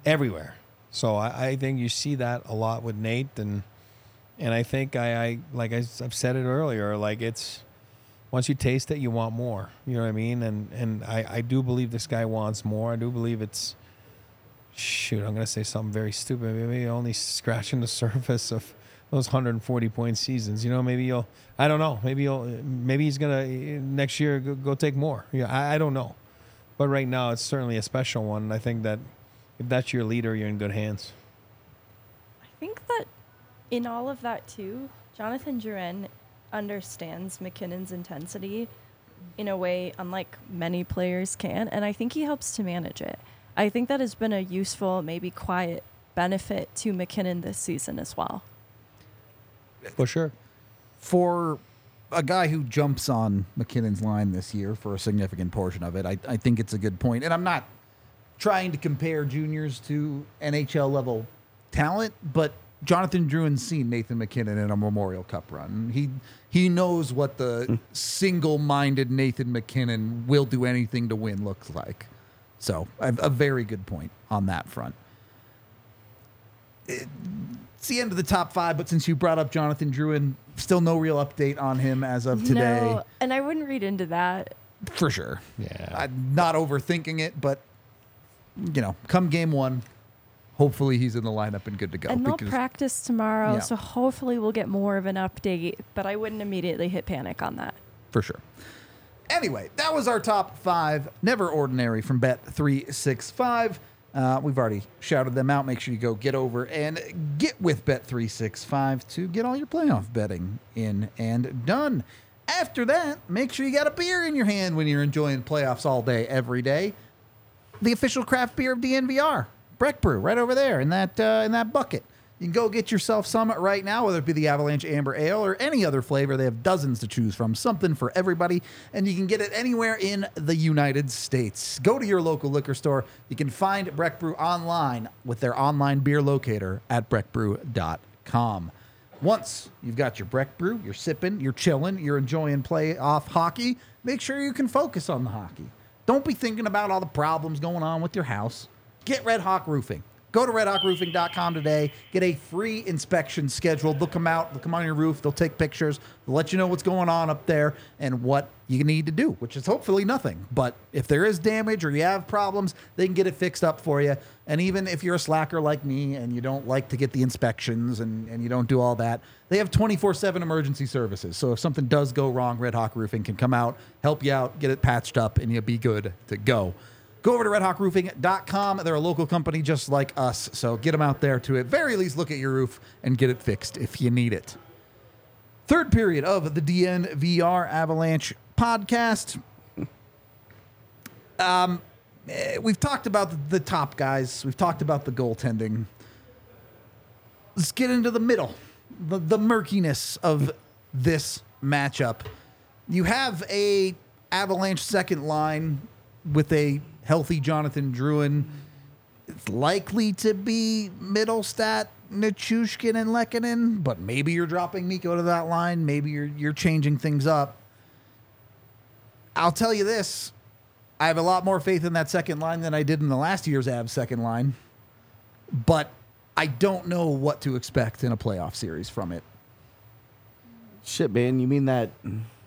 everywhere. So I think you see that a lot with Nate, and I think I've said it earlier, like it's once you taste it, you want more. You know what I mean? And I do believe this guy wants more. I do believe it's I'm gonna say something very stupid. Maybe only scratching the surface of those 140-point seasons. You know, I don't know. Maybe he's gonna next year go take more. Yeah, I don't know. But right now, it's certainly a special one. And I think that if that's your leader, you're in good hands. I think that in all of that too, Jonathan Drouin understands MacKinnon's intensity in a way unlike many players can, and I think he helps to manage it. I think that has been a useful, maybe quiet benefit to MacKinnon this season as well. For sure. For a guy who jumps on MacKinnon's line this year for a significant portion of it, I think it's a good point. And I'm not trying to compare juniors to NHL level talent, but Jonathan Drouin's seen Nathan MacKinnon in a Memorial Cup run. He knows what the single-minded Nathan MacKinnon will do anything to win looks like. So a very good point on that front. It's the end of the top 5, but since you brought up Jonathan Drouin, still no real update on him as of today. No, and I wouldn't read into that. For sure. Yeah. I'm not overthinking it, but, come game 1, hopefully he's in the lineup and good to go. And they'll practice tomorrow, Yeah. so hopefully we'll get more of an update, but I wouldn't immediately hit panic on that. For sure. Anyway, that was our top 5. Never Ordinary from Bet365. We've already shouted them out. Make sure you go get over and get with Bet365 to get all your playoff betting in and done. After that, make sure you got a beer in your hand when you're enjoying playoffs all day, every day. The official craft beer of DNVR, Breck Brew, right over there in that bucket. You can go get yourself some right now, whether it be the Avalanche Amber Ale or any other flavor. They have dozens to choose from, something for everybody, and you can get it anywhere in the United States. Go to your local liquor store. You can find Breck Brew online with their online beer locator at breckbrew.com. Once you've got your Breck Brew, you're sipping, you're chilling, you're enjoying playoff hockey, make sure you can focus on the hockey. Don't be thinking about all the problems going on with your house. Get Red Hawk Roofing. Go to redhawkroofing.com today. Get a free inspection scheduled. They'll come out, they'll come on your roof, they'll take pictures, they'll let you know what's going on up there and what you need to do, which is hopefully nothing. But if there is damage or you have problems, they can get it fixed up for you. And even if you're a slacker like me and you don't like to get the inspections and you don't do all that, they have 24/7 emergency services. So if something does go wrong, Red Hawk Roofing can come out, help you out, get it patched up, and you'll be good to go. Go over to redhawkroofing.com. They're a local company just like us, so get them out there to at very least look at your roof and get it fixed if you need it. Third period of the DNVR Avalanche podcast. We've talked about the top guys. We've talked about the goaltending. Let's get into the middle, the murkiness of this matchup. You have a Avalanche second line with a healthy Jonathan Drouin. It's likely to be Middlestat, Nichushkin, and Lehkonen, but maybe you're dropping Mikko to that line. Maybe you're changing things up. I'll tell you this. I have a lot more faith in that second line than I did in the last year's Avs second line, but I don't know what to expect in a playoff series from it. Shit, man. You mean that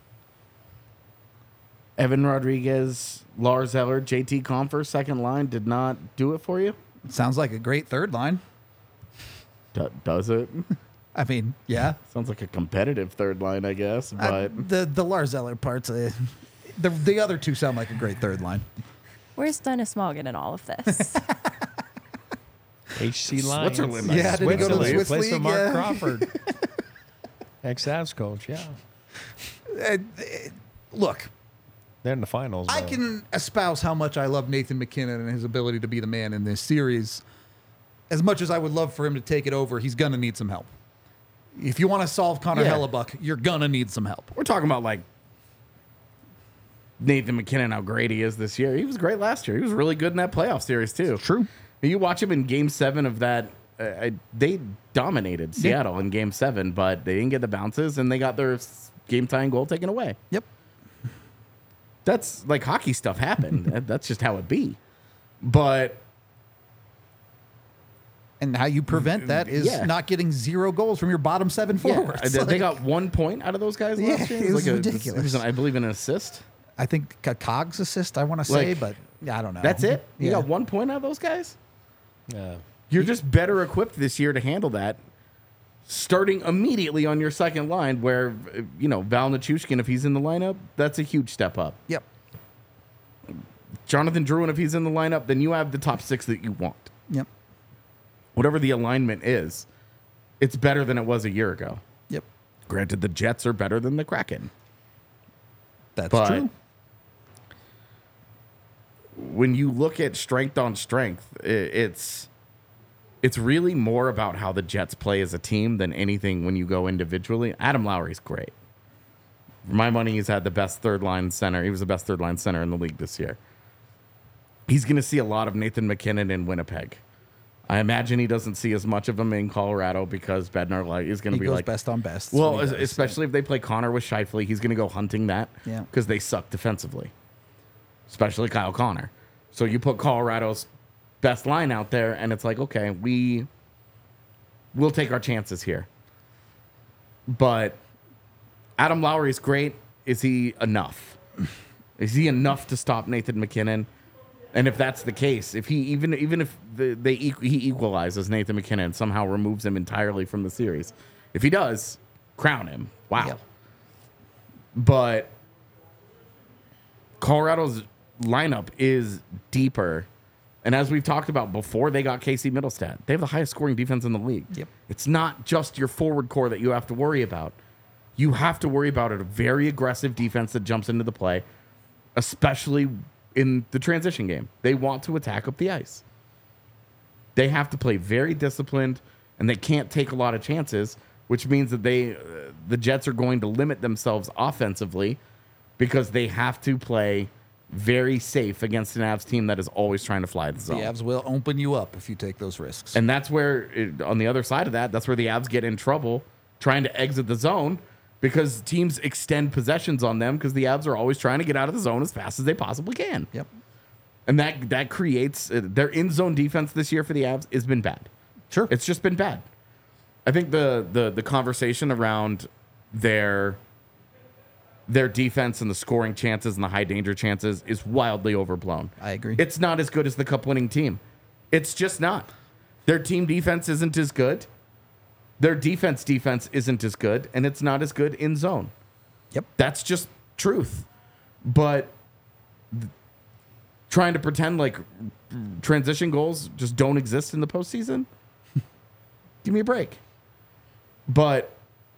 Evan Rodriguez, Lars Eller, JT Compher, second line did not do it for you? Sounds like a great third line. Does it? I mean, yeah. Sounds like a competitive third line, I guess. But the Lars Eller parts, the other two sound like a great third line. Where's Dennis Morgan in all of this? HC Lions. Switzerland. Yeah, did he go to the Swiss Place League? of Mark Yeah. Crawford. Ex-Avs coach, yeah. Look, they're in the finals. I though. can espouse how much I love Nathan MacKinnon and his ability to be the man in this series. As much as I would love for him to take it over, he's going to need some help. If you want to solve Connor Hellebuck, you're going to need some help. we're talking about like Nathan MacKinnon, how great he is this year. He was great last year. He was really good in that playoff series, too. It's true. You watch him in Game 7 of that. They dominated Seattle in Game 7, but they didn't get the bounces, and they got their game-tying goal taken away. Yep. That's like hockey stuff happened. That's just how it be. But And how you prevent that is not getting 0 goals from your bottom 7 forwards. Yeah. They got 1 point out of those guys last year. It was ridiculous. I believe an assist. I think a Cogs assist, I want to say, but I don't know. That's it? You got 1 point out of those guys? Yeah. You're just better equipped this year to handle that, starting immediately on your second line where, Val Nichushkin, if he's in the lineup, that's a huge step up. Yep. Jonathan Drouin, if he's in the lineup, then you have the top 6 that you want. Yep. Whatever the alignment is, it's better than it was a year ago. Yep. Granted, the Jets are better than the Kraken. That's true. When you look at strength on strength, it's really more about how the Jets play as a team than anything when you go individually. Adam Lowry's great. For my money, he's had the best third-line center. He was the best third-line center in the league this year. He's going to see a lot of Nathan McKinnon in Winnipeg. I imagine he doesn't see as much of him in Colorado because Bednar is going to be goes like best on best. Well, especially if they play Connor with Scheifele, he's going to go hunting that because they suck defensively, especially Kyle Connor. So you put Colorado's best line out there, and it's like, okay, we'll take our chances here. But Adam Lowry's great. Is he enough? Is he enough to stop Nathan McKinnon? And if that's the case, if he even if he equalizes Nathan McKinnon, somehow removes him entirely from the series, if he does, crown him. Wow. Yep. But Colorado's lineup is deeper, and as we've talked about before, they got Casey Middlestat. They have the highest scoring defense in the league. Yep. It's not just your forward core that you have to worry about. You have to worry about a very aggressive defense that jumps into the play, especially in the transition game. They want to attack up the ice. They have to play very disciplined, and they can't take a lot of chances, which means that the Jets are going to limit themselves offensively because they have to play very safe against an Avs team that is always trying to fly the zone. The Avs will open you up if you take those risks. And that's where, on the other side of that, that's where the Avs get in trouble trying to exit the zone because teams extend possessions on them because the Avs are always trying to get out of the zone as fast as they possibly can. Yep. And that creates their in-zone defense this year for the Avs has been bad. Sure. It's just been bad. I think the conversation around their defense and the scoring chances and the high danger chances is wildly overblown. I agree. It's not as good as the cup winning team. It's just not. Their team defense isn't as good. Their defense isn't as good, and it's not as good in zone. Yep. That's just truth. But trying to pretend like transition goals just don't exist in the postseason, give me a break. But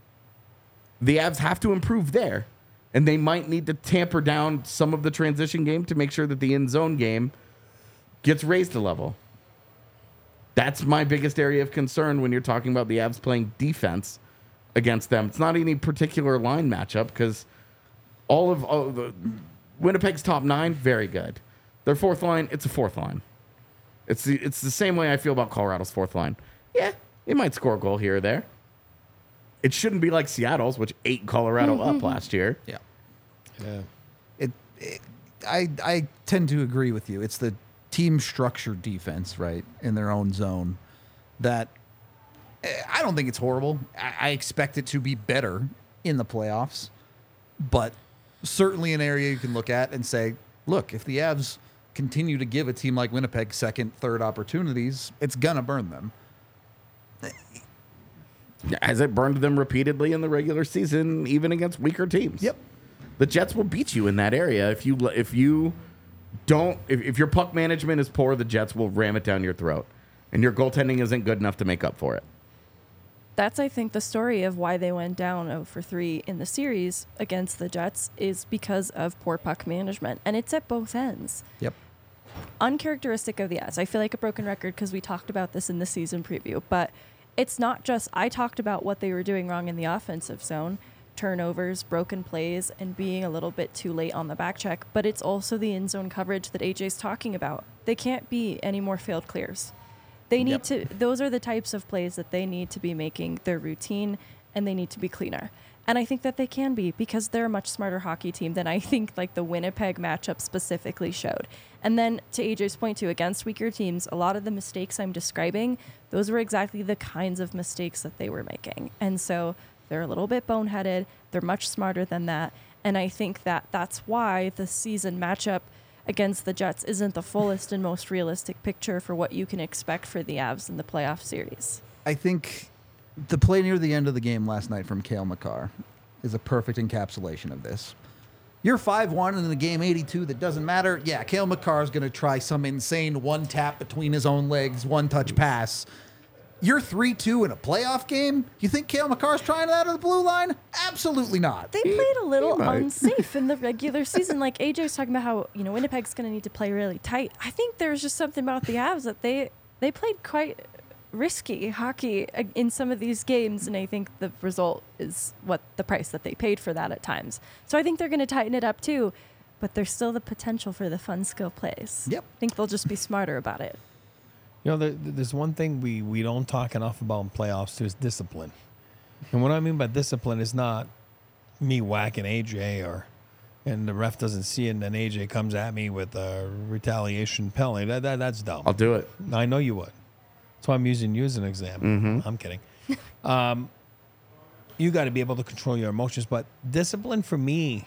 the Avs have to improve there, and they might need to tamper down some of the transition game to make sure that the in-zone game gets raised a level. That's my biggest area of concern when you're talking about the Avs playing defense against them. It's not any particular line matchup because all of the Winnipeg's top 9, very good. Their fourth line, it's a fourth line. It's the same way I feel about Colorado's fourth line. Yeah, it might score a goal here or there. It shouldn't be like Seattle's, which ate Colorado up last year. Yeah. I tend to agree with you. It's the team structure defense, right, in their own zone that I don't think it's horrible. I expect it to be better in the playoffs, but certainly an area you can look at and say, look, if the Avs continue to give a team like Winnipeg second, third opportunities, it's going to burn them. Has it burned them repeatedly in the regular season, even against weaker teams? Yep. The Jets will beat you in that area. If your puck management is poor, the Jets will ram it down your throat. And your goaltending isn't good enough to make up for it. That's, I think, the story of why they went down 0-3 in the series against the Jets is because of poor puck management. And it's at both ends. Yep. Uncharacteristic of the Avs. I feel like a broken record because we talked about this in the season preview. But it's not just, I talked about what they were doing wrong in the offensive zone, turnovers, broken plays, and being a little bit too late on the back check. But it's also the in-zone coverage that AJ's talking about. They can't be any more failed clears. They need to, those are the types of plays that they need to be making their routine and they need to be cleaner. And I think that they can be because they're a much smarter hockey team than I think like the Winnipeg matchup specifically showed. And then to AJ's point too, against weaker teams, a lot of the mistakes I'm describing, those were exactly the kinds of mistakes that they were making. And so they're a little bit boneheaded. They're much smarter than that. And I think that that's why the season matchup against the Jets isn't the fullest and most realistic picture for what you can expect for the Avs in the playoff series. I think the play near the end of the game last night from Cale Makar is a perfect encapsulation of this. You're 5-1 in the game 82 that doesn't matter. Yeah, Cale Makar is going to try some insane one tap between his own legs, one touch pass. You're 3-2 in a playoff game? You think Cale Makar's trying that at the blue line? Absolutely not. They played a little unsafe in the regular season. Like AJ was talking about how, Winnipeg's going to need to play really tight. I think there's just something about the Avs that they played quite risky hockey in some of these games, and I think the result is what the price that they paid for that at times. So I think they're going to tighten it up too, but there's still the potential for the fun skill plays. Yep. I think they'll just be smarter about it. There's one thing we don't talk enough about in playoffs too is discipline. And what I mean by discipline is not me whacking AJ and the ref doesn't see it and then AJ comes at me with a retaliation penalty. That's dumb. I'll do it. I know you would. That's why I'm using you as an example. Mm-hmm. I'm kidding. You got to be able to control your emotions, but discipline for me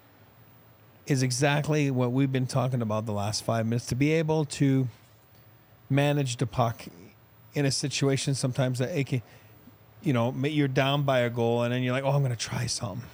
is exactly what we've been talking about the last 5 minutes. To be able to manage the puck in a situation sometimes that it can, you're down by a goal and then you're like, oh, I'm going to try something.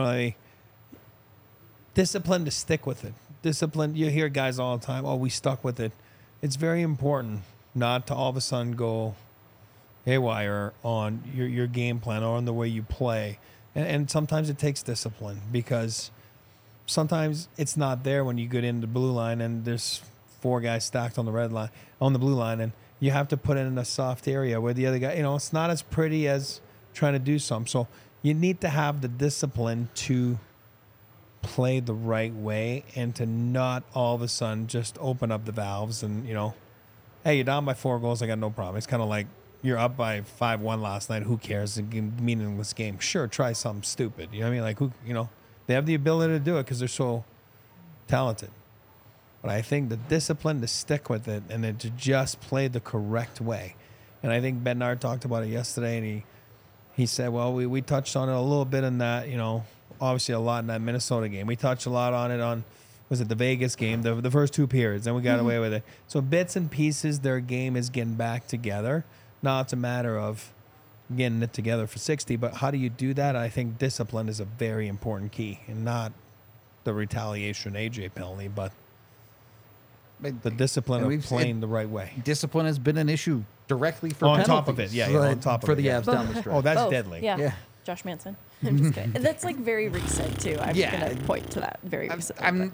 Discipline to stick with it. Discipline. You hear guys all the time, oh, we stuck with it. It's very important not to all of a sudden go haywire on your game plan or on the way you play. And sometimes it takes discipline because sometimes it's not there when you get in the blue line and there's 4 guys stacked on the blue line, and you have to put it in a soft area where the other guy, it's not as pretty as trying to do something. So you need to have the discipline to play the right way and to not all of a sudden just open up the valves and, hey, you're down by 4 goals, I got no problem. It's kind of like you're up by 5-1 last night. Who cares? It's a meaningless game. Sure, try something stupid. You know what I mean? Like, they have the ability to do it because they're so talented. But I think the discipline to stick with it and then to just play the correct way. And I think Bednar talked about it yesterday, and he said, well, we touched on it a little bit in that, obviously a lot in that Minnesota game. We touched a lot on it on, was it the Vegas game, the first 2 periods, and we got away with it. So bits and pieces, their game is getting back together. Now it's a matter of getting it together for 60, but how do you do that? I think discipline is a very important key, and not the retaliation AJ penalty, but the discipline of playing the right way. Discipline has been an issue directly for on penalties. top of it, on top of for it, the Avs down the stretch. Oh, that's Both. deadly. Yeah. Josh Manson. I'm just kidding. That's like very recent too. I'm going to point to that very recently.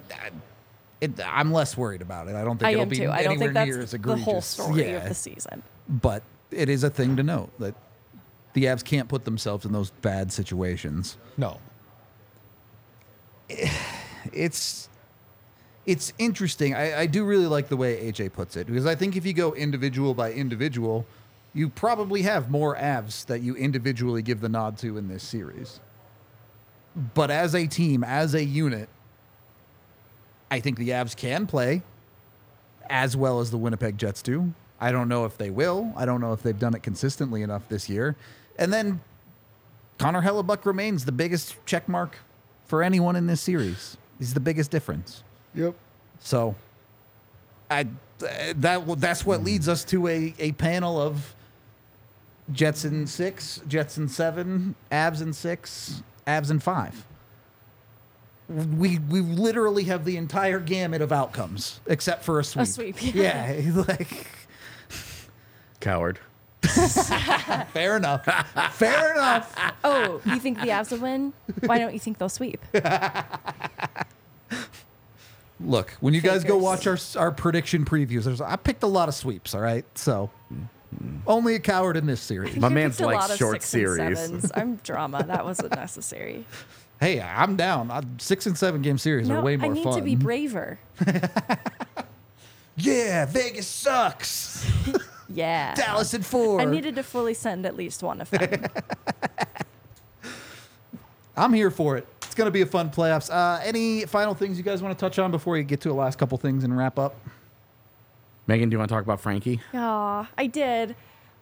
I'm less worried about it. I don't think I it'll am be too. I anywhere don't think near that's as egregious. the whole story of the season. But it is a thing to note that the Avs can't put themselves in those bad situations. No. It's interesting. I do really like the way AJ puts it, because I think if you go individual by individual, you probably have more Avs that you individually give the nod to in this series. But as a team, as a unit, I think the Avs can play as well as the Winnipeg Jets do. I don't know if they will. I don't know if they've done it consistently enough this year. And then Connor Hellebuck remains the biggest check mark for anyone in this series. He's the biggest difference. Yep. So that's what leads us to a panel of Jets in 6, Jets in 7, Avs in 6, Avs in 5. We literally have the entire gamut of outcomes except for a sweep. A sweep, yeah. Yeah, like Coward. fair enough. Fair enough. Oh, you think the Avs will win? Why don't you think they'll sweep? Look, when you guys go watch our prediction previews, I picked a lot of sweeps, all right? So only a coward in this series. My man's picked a lot likes of short 6 and series. 7s. I'm drama. That wasn't necessary. Hey, I'm down. 6 and 7 game series are way more I need fun. to be braver. Yeah, Vegas sucks. Yeah. Dallas at 4. I needed to fully send at least one of them. I'm here for it. It's going to be a fun playoffs. Any final things you guys want to touch on before you get to the last couple things and wrap up? Megan, do you want to talk about Frankie? Aw, I did.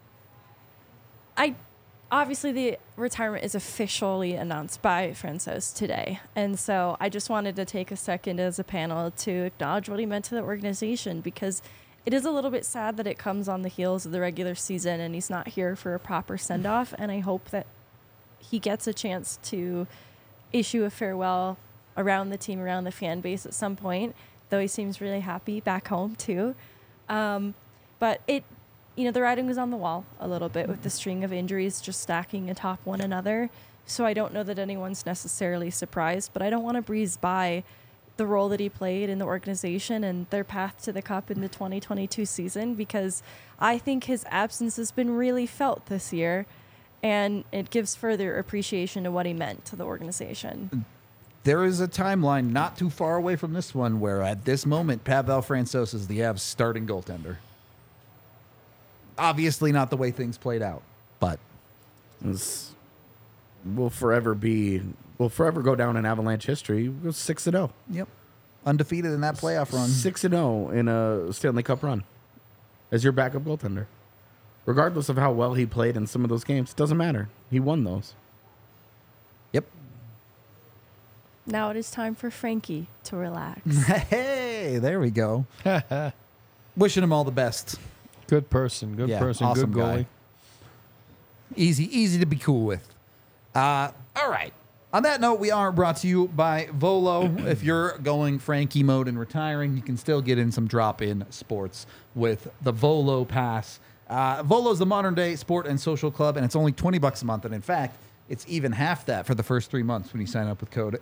Obviously, the retirement is officially announced by Francouz today. And so I just wanted to take a second as a panel to acknowledge what he meant to the organization, because it is a little bit sad that it comes on the heels of the regular season and he's not here for a proper send-off. And I hope that he gets a chance to issue a farewell around the team, around the fan base at some point, though he seems really happy back home too. But the writing was on the wall a little bit with the string of injuries just stacking atop one another. So I don't know that anyone's necessarily surprised, but I don't want to breeze by the role that he played in the organization and their path to the Cup in the 2022 season, because I think his absence has been really felt this year, and it gives further appreciation to what he meant to the organization. There is a timeline not too far away from this one where at this moment, Pavel Francouz is the Avs starting goaltender. Obviously not the way things played out, but We'll forever go down in Avalanche history. We'll go 6-0. Yep. Undefeated in that playoff run. 6-0 in a Stanley Cup run as your backup goaltender. Regardless of how well he played in some of those games, it doesn't matter. He won those. Yep. Now it is time for Frankie to relax. Hey, there we go. Wishing him all the best. Good person. Good person. Awesome good goalie. guy. Easy to be cool with. All right. On that note, we are brought to you by Volo. If you're going Frankie mode and retiring, you can still get in some drop-in sports with the Volo Pass. Volo is the modern-day sport and social club, and it's only $20 a month. And in fact, it's even half that for the first 3 months when you sign up with code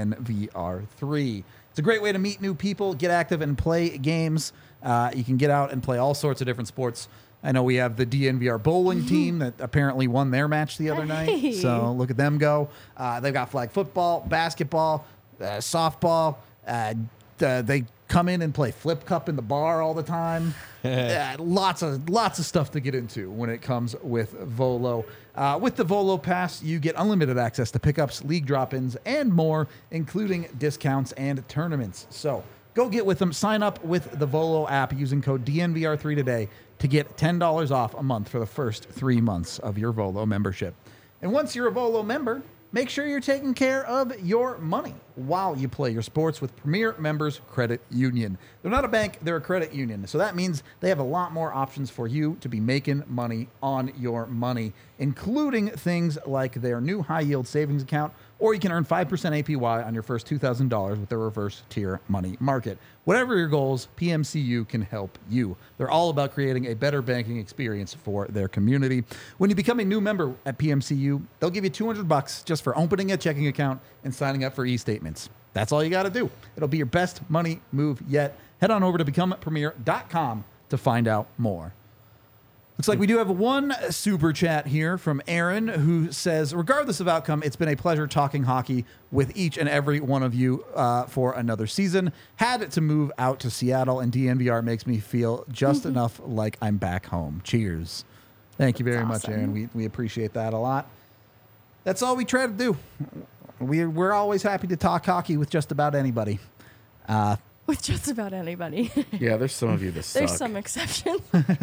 DNVR3. It's a great way to meet new people, get active, and play games. You can get out and play all sorts of different sports. I know we have the DNVR bowling team that apparently won their match the other night. So look at them go. They've got flag football, basketball, softball. They come in and play flip cup in the bar all the time. Lots of stuff to get into when it comes with Volo. With the Volo Pass, you get unlimited access to pickups, league drop-ins, and more, including discounts and tournaments. So go get with them. Sign up with the Volo app using code DNVR3 today to get $10 off a month for the first 3 months of your Volo membership. And once you're a Volo member, make sure you're taking care of your money while you play your sports with Premier Members Credit Union. They're not a bank, they're a credit union. So that means they have a lot more options for you to be making money on your money, including things like their new high-yield savings account, or you can earn 5% APY on your first $2,000 with their reverse tier money market. Whatever your goals, PMCU can help you. They're all about creating a better banking experience for their community. When you become a new member at PMCU, they'll give you $200 just for opening a checking account and signing up for e-statements. That's all you got to do. It'll be your best money move yet. Head on over to becomepremier.com to find out more. Looks like we do have one super chat here from Aaron, who says, regardless of outcome, it's been a pleasure talking hockey with each and every one of you for another season. Had to move out to Seattle, and DNVR makes me feel just enough like I'm back home. Cheers. Thank you very much, Aaron. We appreciate that a lot. That's all we try to do. We're always happy to talk hockey with just about anybody. With just about anybody. Yeah, there's some of you that suck. There's some exceptions.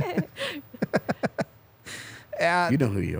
You know who you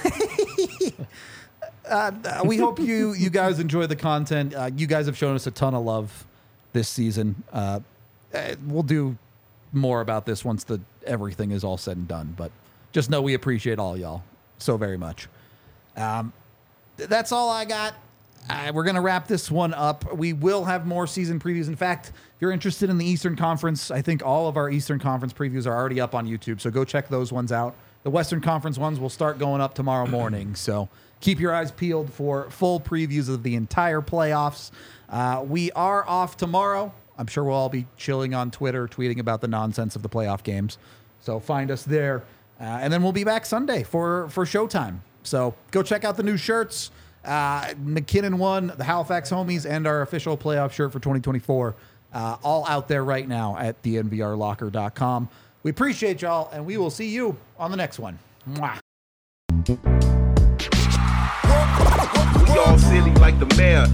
are. We hope you guys enjoy the content. You guys have shown us a ton of love this season. We'll do more about this once everything is all said and done. But just know we appreciate all y'all so very much. That's all I got. We're going to wrap this one up. We will have more season previews. In fact, if you're interested in the Eastern Conference, I think all of our Eastern Conference previews are already up on YouTube, so go check those ones out. The Western Conference ones will start going up tomorrow morning, so keep your eyes peeled for full previews of the entire playoffs. We are off tomorrow. I'm sure we'll all be chilling on Twitter, tweeting about the nonsense of the playoff games, so find us there. And then we'll be back Sunday for Showtime. So go check out the new shirts. McKinnon won, the Halifax Homies, and our official playoff shirt for 2024, all out there right now at thenvrlocker.com. We appreciate y'all, and we will see you on the next one. Mwah. all silly like the mayor.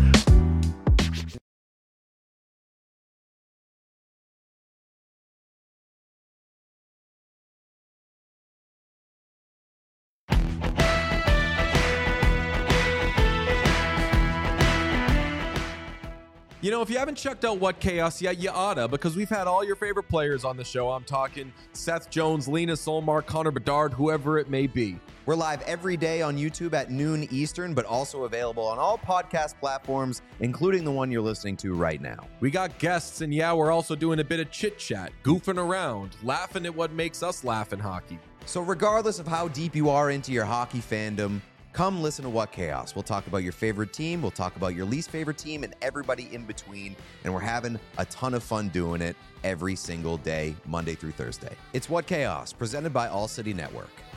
You know, if you haven't checked out What Chaos yet, you oughta, because we've had all your favorite players on the show. I'm talking Seth Jones, Lena Solmar, Connor Bedard, whoever it may be. We're live every day on YouTube at noon Eastern, but also available on all podcast platforms, including the one you're listening to right now. We got guests, and yeah, we're also doing a bit of chit-chat, goofing around, laughing at what makes us laugh in hockey. So regardless of how deep you are into your hockey fandom, come listen to What Chaos. We'll talk about your favorite team, we'll talk about your least favorite team, and everybody in between. And we're having a ton of fun doing it every single day, Monday through Thursday. It's What Chaos, presented by All City Network.